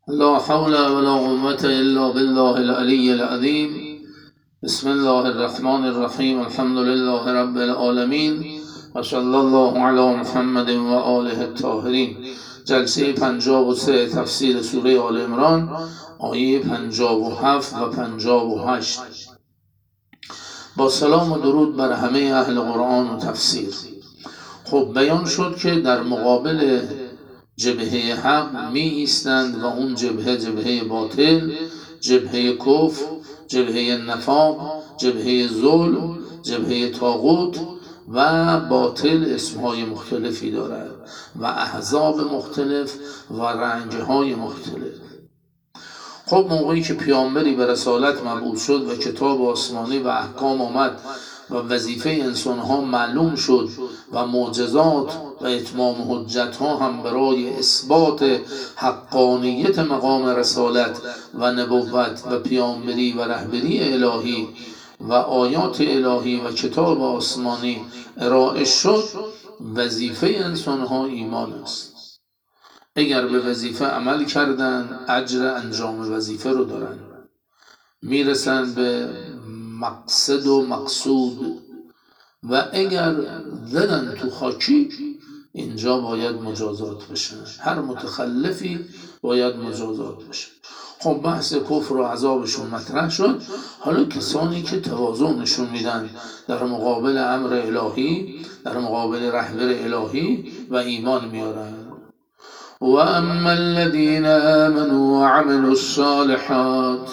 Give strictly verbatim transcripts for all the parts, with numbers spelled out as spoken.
لا حول ولا قوة إلا بالله العلي العظيم. بسم الله الرحمن الرحیم. الحمد لله رب العالمین و صلی الله علی محمد و آله الطاهرین. جلسه پنجاه و سه تفسیر سوره آل عمران، آیه پنجاه و هفت و پنجاه و هشت. با سلام و درود بر همه اهل قرآن و تفسیر. خب بیان شد که در مقابل جبهه حق می ایستند و اون جبهه جبهه باطل، جبهه کفر، جبهه نفاق، جبهه ظلم، جبهه طاغوت و باطل. اسمهای مختلفی دارد و احزاب مختلف و رنگهای مختلف. خب موقعی که پیامبری به رسالت مبعوث شد و کتاب آسمانی و احکام آمد و وظیفه انسانها معلوم شد و معجزات و اتمام حجت ها هم برای اثبات حقانیت مقام رسالت و نبوت و پیامبری و رهبری الهی و آیات الهی و کتاب آسمانی ارائه شد، وظیفه انسانها ایمان است. اگر به وظیفه عمل کردن، اجر انجام وظیفه رو دارن، میرسن به مقصد و مقصود. و اگر زدن تو خاکی، اینجا باید مجازات بشن. هر متخلفی باید مجازات بشه. خب بحث کفر و عذابشون مطرح شد. حالا کسانی که تواضع نشون میدن در مقابل امر الهی، در مقابل رهبر الهی و ایمان میارن. و اما الذين آمنوا وعملوا الصالحات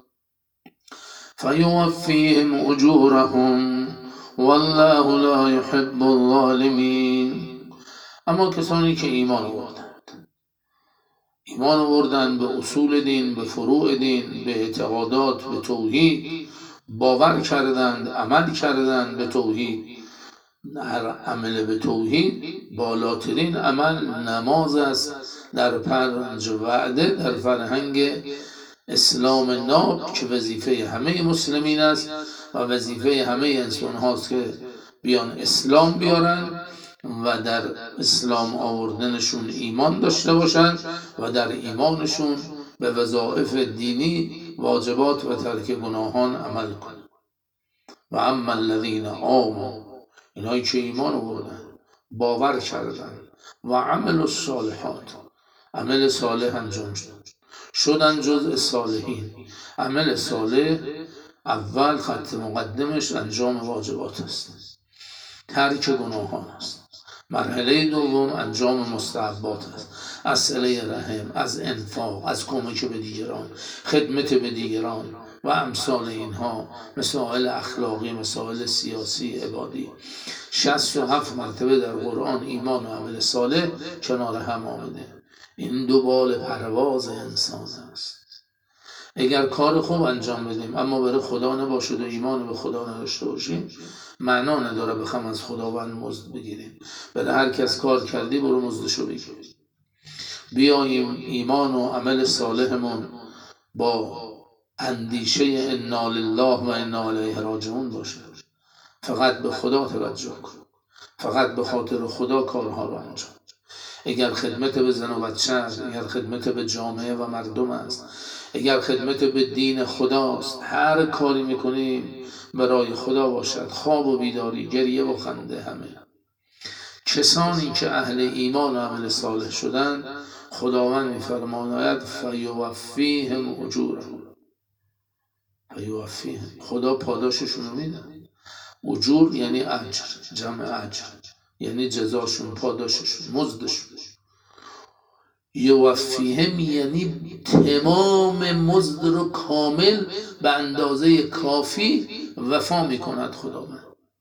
فيوفيهم اجورهم والله لا يحب الظالمين. اما کسانی که ایمان آوردند، ایمان آوردند به اصول دین، به فروع دین، به اعتقادات، به توحید، باور کردند، عمل کردند به توحید. هر عمل به توحید بالاترین عمل نماز است در پنج وعده در فرهنگ اسلام ناب، که وظیفه همه مسلمین است و وظیفه همه انسان هاست که بیان اسلام بیارن و در اسلام آوردنشون ایمان داشته باشند و در ایمانشون به وظایف دینی، واجبات و ترک گناهان عمل کنند. و اما الذین آمنوا، اینایی که ایمان آوردن، باور کردن و عمل الصالحات، عمل صالح انجام شد، شدن جزء صالحین. عمل صالح اول خط مقدمش انجام واجبات است، ترک گناهان است. مرحله دوم انجام مستحبات است، از صله رحم، از انفاق، از کمک به دیگران، خدمت به دیگران و امثال اینها، مسائل اخلاقی، مسائل سیاسی، عبادی. شصت و هفت مرتبه در قرآن ایمان و عمل صالح کنار هم آمده. این دو بال پرواز انسان است. اگر کار خوب انجام بدیم اما برای خدا نباشد و ایمان به خدا نداشته باشیم، معنا نداره بخوام از خداوند مزد بگیریم. برای هر کس کار کردی برو مزدشو بگیر. بیاییم ایمان و عمل صالحمون با اندیشه انا لله و انا الیه راجعون باشه. فقط به خدا توجه کن، فقط به خاطر خدا کارها رو انجام. اگر خدمت به زن و بچه است، اگر خدمت به جامعه و مردم است، اگر خدمت به دین خداست، هر کاری میکنیم برای خدا باشد. خواب و بیداری، گریه و خنده، همه کسانی که اهل ایمان و عمل صالح شدند، خداوند میفرماید فیوفیهم اجورهم، فیوفیهم، خدا پاداششون رو میده. اجور یعنی اجر، جمع اجر یعنی جزاشون، پاداششون، مزدشون. یوفیهم یعنی تمام مزد رو کامل به اندازه کافی وفا میکند خداوند.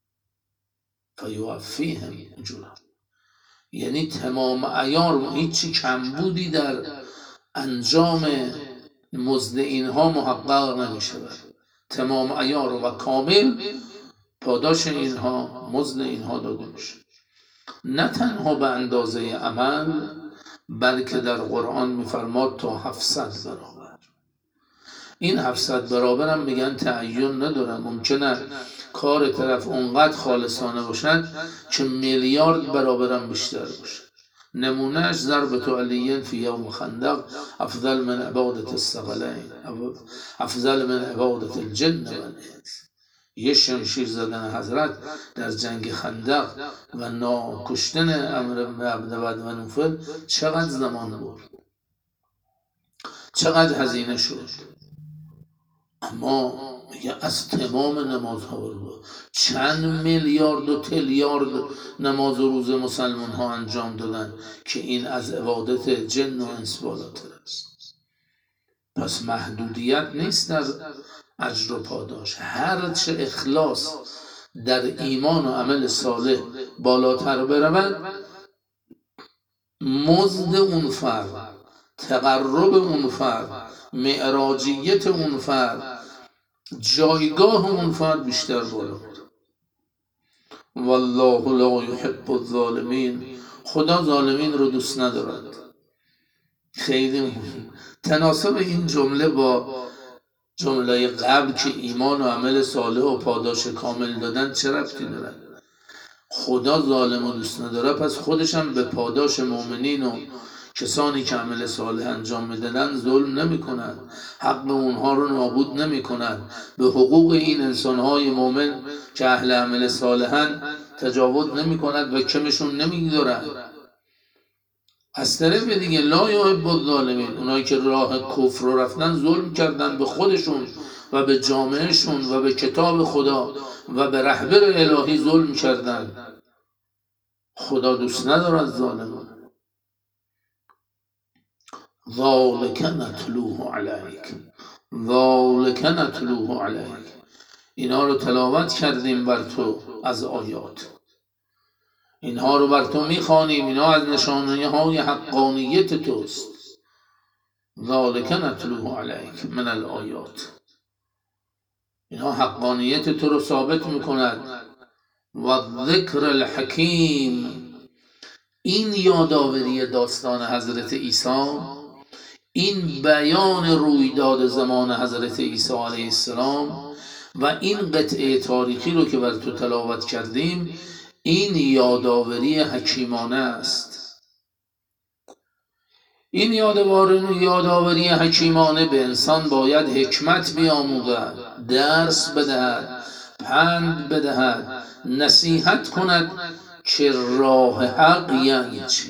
فیوفیهم اجورهم یعنی تمام عیار، هیچی کمبودی در انجام مزد اینها محقق نمیشه. تمام عیار و کامل پاداش اینها، مزد اینها داده میشه. نه تنها به اندازه عمل، بلکه در قرآن میفرماد تا هفتصد برابر. این هفتصد برابر هم میگن تعین ندارن. ممکنه کار طرف اونقدر خالصانه باشد که میلیارد برابر هم بیشتر باشه. نمونهش ضربة علی فی یوم خندق افضل من عبادة الثقلین، افضل من عبادة الجن و الانس. یه شمشیر زدن حضرت در جنگ خندق و ناکشتن امر بن عبد و نوفل چقدر زمان برد، چقدر هزینه شد. اما میگه از تمام نمازها بود، چند میلیارد و تریلیارد نماز و روز مسلمان ها انجام دادن که این از عبادت جن و انس بالاتر است. پس محدودیت نیست در اجر و پاداش. هر چه اخلاص در ایمان و عمل صالح بالاتر برود، مزد اون فرد، تقرب اون فرد، معراجیت اون فرد، جایگاه اون فرد بیشتر بالا. والله لا یحب الظالمین، خدا ظالمین رو دوست ندارد. خیلی تناسب این جمله با جمله قبل که ایمان و عمل صالح و پاداش کامل دادن چه ربطی دارد؟ خدا ظالم و دوست نداره، پس خودش هم به پاداش مؤمنین و کسانی که عمل صالح انجام میدن ظلم نمی کند، حق اونها رو نابود نمی کند، به حقوق این انسانهای مؤمن که اهل عمل صالحن تجاوز نمی کند و کمشون نمی دارد. از طرف دیگه لا یحب الظالمین، اونایی که راه کفر رو رفتن ظلم کردن به خودشون و به جامعهشون و به کتاب خدا و به رهبر الهی ظلم کردن. خدا دوست ندارد ظالمان. ذالک نتلوه علیک، ذالک نتلوه علیک، اینا رو تلاوت کردیم بر تو از آیات، اینها رو بر تو میخوانیم، اینا از نشانه های حقانیت توست. ذالک نتلوه علیک من الآیات، اینها حقانیت تو رو ثابت میکند. و ذکر الحکیم، این یادآوری داستان حضرت عیسی، این بیان رویداد زمان حضرت عیسی علیه السلام و این قطعه تاریخی رو که بر تو تلاوت کردیم، این یادآوری حکیمانه است. این یادآوری حکیمانه به انسان باید حکمت بیاموزد، درس بدهد، پند بدهد، نصیحت کند که راه حق یعنی چی.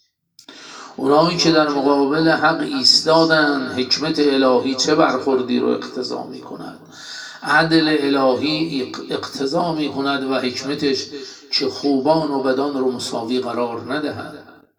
اونایی که در مقابل حق ایستادن، حکمت الهی چه برخوردی رو اقتضا می کند، عدل الهی اقتضا می کند و حکمتش که خوبان و بدان رو مساوی قرار ندهد،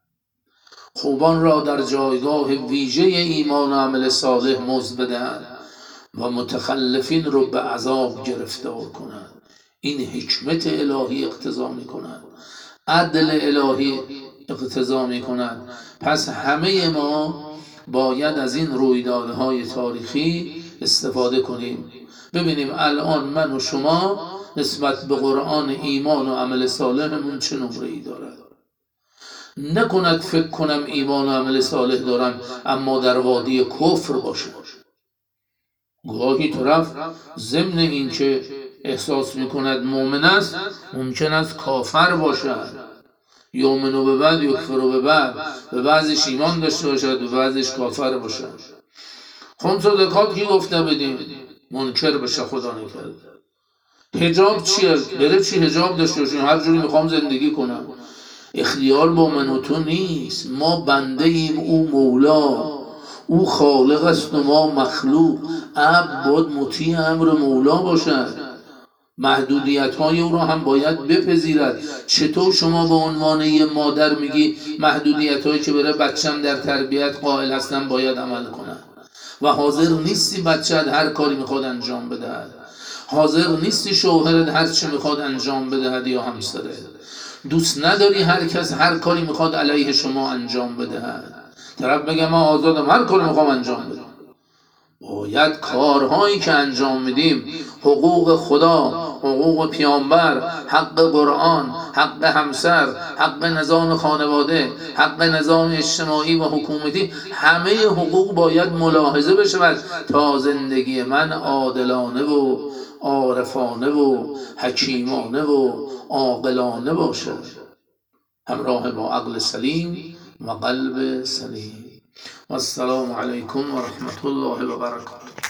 خوبان را در جایگاه ویژه ایمان و عمل صالح مزد بدهد و متخلفین رو به عذاب گرفتار کند. این حکمت الهی اقتضا می کند، عدل الهی اقتضا می کند. پس همه ما باید از این رویدادهای تاریخی استفاده کنیم. ببینیم الان من و شما نسبت به قرآن ایمان و عمل صالحمون چه نمره ای دارد. نکند فکر کنم ایمان و عمل صالح دارم اما در وادی کفر باشه. گاهی طرف ضمن این که احساس میکند مؤمن است، ممکن است کافر باشد. یؤمن به بعد یکفر به بعد، به بعضش ایمان داشته باشد و بعضش کافر باشد. خمس و زکات کی گفته بدیم؟ منکر بشه، خدا نکرده. حجاب چیه؟ بره چی حجاب داشته باشیم، هر جوری میخوام زندگی کنم. اختیار با من و تو نیست، ما بنده ایم، او مولا، او خالق است و ما مخلوق. عبد باید مطیع امر مولا باشد، محدودیت های او را هم باید بپذیرد. چطور شما به عنوان یه مادر میگی محدودیت هایی که برای بچم در تربیت قائل هستم باید عمل کنم و حاضر نیستی بچت هر کاری میخواد انجام بدهد، حاضر نیستی شوهرت هر چی میخواد انجام بدهد یا همسرت، دوست نداری هر کس هر کاری میخواد علیه شما انجام بدهد. طرف بگه من آزادم هر کاری میخوام انجام بدم. باید کارهایی که انجام میدیم، حقوق خدا، حقوق پیامبر، حق قرآن، حق همسر، حق نظام خانواده، حق نظام اجتماعی و حکومتی، همه حقوق باید ملاحظه بشود تا زندگی من عادلانه و عارفانه و حکیمانه و عاقلانه باشد، همراه با عقل سلیم و قلب سلیم. و السلام علیکم و رحمت الله و برکاته.